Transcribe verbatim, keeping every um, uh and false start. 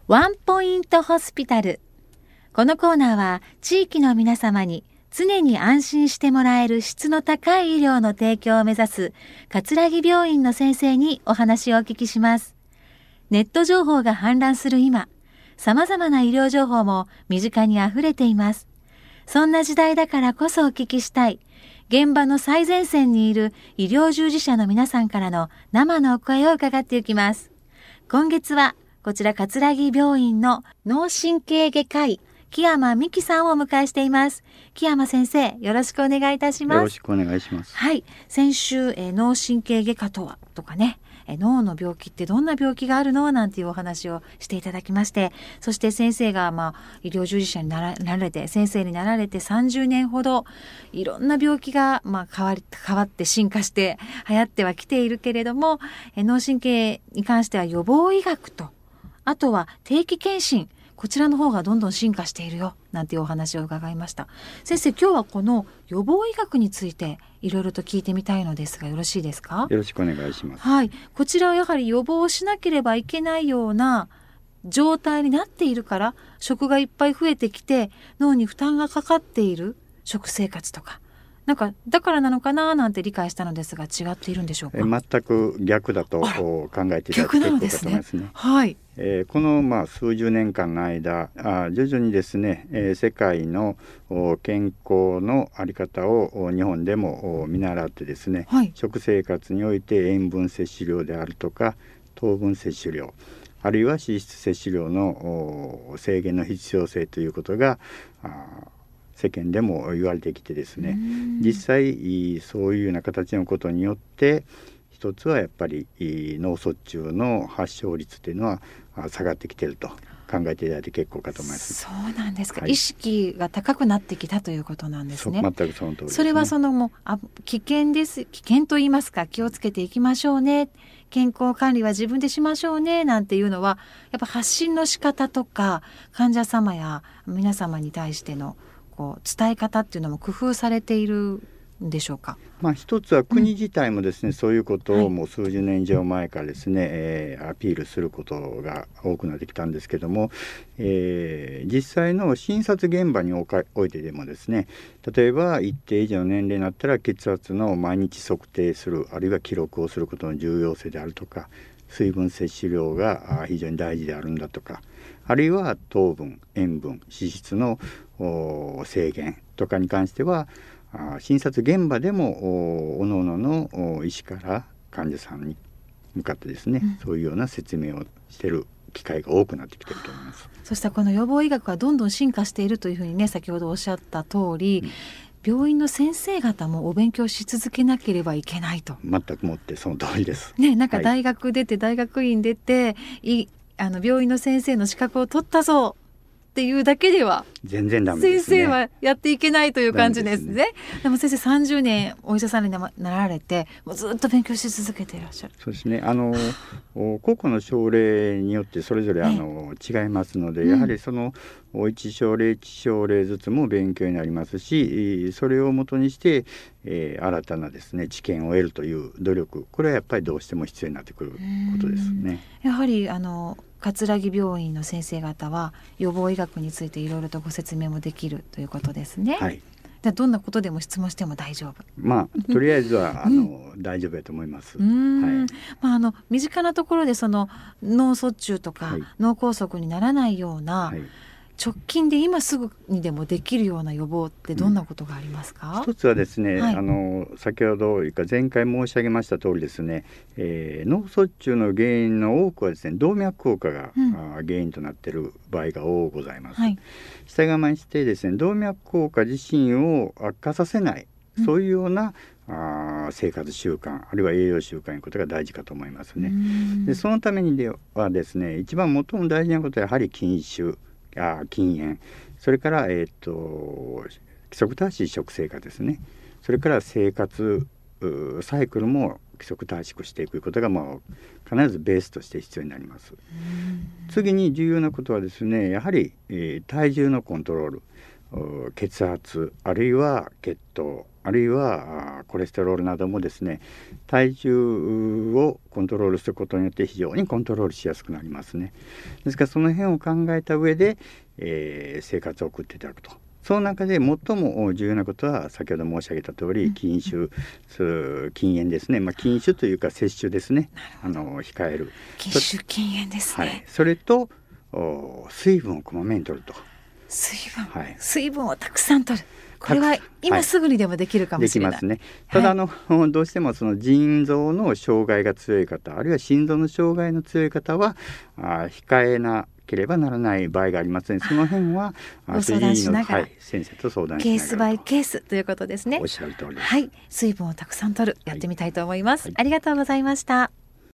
ワンポイントホスピタル。このコーナーは地域の皆様に常に安心してもらえる質の高い医療の提供を目指す葛城病院の先生にお話をお聞きします。ネット情報が氾濫する今、様々な医療情報も身近にあふれています。そんな時代だからこそお聞きしたい、現場の最前線にいる医療従事者の皆さんからの生のお声を伺っていきます。今月はこちら葛城病院の脳神経外科医木山美希さんをお迎えしています。木山先生、よろしくお願いいたします。 よろしくお願いします。 はい、先週、えー、脳神経外科とはとかね、えー、脳の病気ってどんな病気があるのなんていうお話をしていただきまして、そして先生が、まあ、医療従事者にな ら, なられて先生になられてさんじゅうねんほどいろんな病気が、まあ、変わり変わって進化して流行ってはきているけれども、えー、脳神経に関しては予防医学と、あとは定期検診、こちらの方がどんどん進化しているよなんていうお話を伺いました。先生、今日はこの予防医学についていろいろと聞いてみたいのですが、よろしいですか？ よろしくお願いします。 はい、こちらはやはり予防しなければいけないような状態になっているから、食がいっぱい増えてきて脳に負担がかかっている食生活とか、なんかだからなのかななんて理解したのですが、違っているんでしょうか？ え全く逆だと考えていただく結構かと思いますね。 はい、 えー、この、まあ、数十年間の間、あ徐々にですね、えー、世界の健康のあり方を日本でも見習ってですね、はい、食生活において塩分摂取量であるとか糖分摂取量、あるいは脂質摂取量の制限の必要性ということがあ世間でも言われてきてですね、実際そういうような形のことによって一つはやっぱり脳卒中の発症率というのは下がってきていると考えていただいて結構かと思います。 そうなんですか、 はい、 意識が高くなってきたということなんですね。 全くその通りですね。 それはそのもうあ危険です危険と言いますか、気をつけていきましょうね、健康管理は自分でしましょうねなんていうのは、やっぱ発信の仕方とか患者様や皆様に対してのこう伝え方っていうのも工夫されているんでしょうか？ まあ、一つは国自体もですね、うん、そういうことをもう数十年以上前からですね、はい、えー、アピールすることが多くなってきたんですけども、えー、実際の診察現場におかおいてでもですね、例えば一定以上の年齢になったら血圧の毎日測定する、あるいは記録をすることの重要性であるとか、水分摂取量が非常に大事であるんだとか、あるいは糖分、塩分、脂質の制限とかに関しては診察現場でもおのおのの医師から患者さんに向かってですね、うん、そういうような説明をしている機会が多くなってきていると思います。 そしてこの予防医学はどんどん進化しているというふうにね、先ほどおっしゃった通り、うん、病院の先生方もお勉強し続けなければいけないと。 全くもってその通りです、 ね、なんか大学出て、はい、大学院出ていあの病院の先生の資格を取ったぞっていうだけでは全然ダメですね。 先生はやっていけないという感じですね。で, すねでも先生さんじゅうねんお医者さんになられて、もうずっと勉強し続けていらっしゃる。 そうですね、あの個々の症例によってそれぞれあの、ね、違いますので、うん、やはりそのいち症例いち症例ずつも勉強になりますし、それをもとにして、えー、新たなですね知見を得るという努力、これはやっぱりどうしても必要になってくることですね。 やはりあの葛城病院の先生方は予防医学についていろいろとご説明もできるということですね。 はい、 でどんなことでも質問しても大丈夫。 まあとりあえずはあの、うん、大丈夫だと思います。 うん、はい、まあ、あの身近なところでその脳卒中とか、はい、脳梗塞にならないような、はい、直近で今すぐにでもできるような予防ってどんなことがありますか？ うん、一つはですね、 はい、 あの先ほど前回申し上げました通りですね、えー、脳卒中の原因の多くはですね動脈硬化が、うん、原因となっている場合が多くございます。はい、従いましてですね、動脈硬化自身を悪化させない、うん、そういうようなあ生活習慣、あるいは栄養習慣ということが大事かと思いますね。でそのためにではですね、一番最も大事なことはやはり禁酒、あ禁煙、それから、えー、と規則正しい食生活ですね。それから生活サイクルも規則正しくしていくことが、まあ、必ずベースとして必要になります。次に重要なことはですね、やはり、えー、体重のコントロール、血圧、あるいは血糖、 あるいはコレステロールなどもですね、体重をコントロールすることによって非常にコントロールしやすくなりますね。ですからその辺を考えた上で、えー、生活を送っていただくと。その中で最も重要なことは先ほど申し上げた通り、禁酒、禁煙ですね、まあ、禁酒というか摂取ですね、あの控える。 禁酒禁煙ですね、 はい、それと水分をこまめに摂ると。 水分、はい、水分をたくさん摂る、これは今すぐにでもできるかもしれない、 はい、できますね。ただあの、はい、どうしてもその腎臓の障害が強い方、あるいは心臓の障害の強い方はあ控えなければならない場合がありますので、その辺はご相談しながら、 はい、先生と相談しながらケースバイケースということですね。 おっしゃる通りです。 はい、水分をたくさん摂る、やってみたいと思います、はい、ありがとうございました。